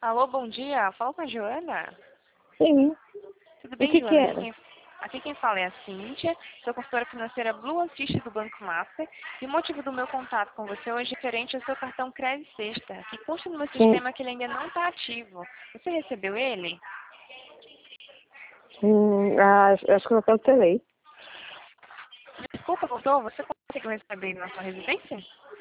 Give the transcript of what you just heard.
Alô, bom dia. Fala com a Joana. Sim. Tudo O bem, que Joana? era? Aqui quem fala é a Cíntia, sou consultora financeira Blue Assist do Banco Master. E o motivo do meu contato com você hoje é referente ao seu cartão Crédito Sexta, que consta no meu Sim. sistema que ele ainda não está ativo. Você recebeu ele? Acho que eu cancelei. Desculpa, doutor, você conseguiu receber ele na sua residência?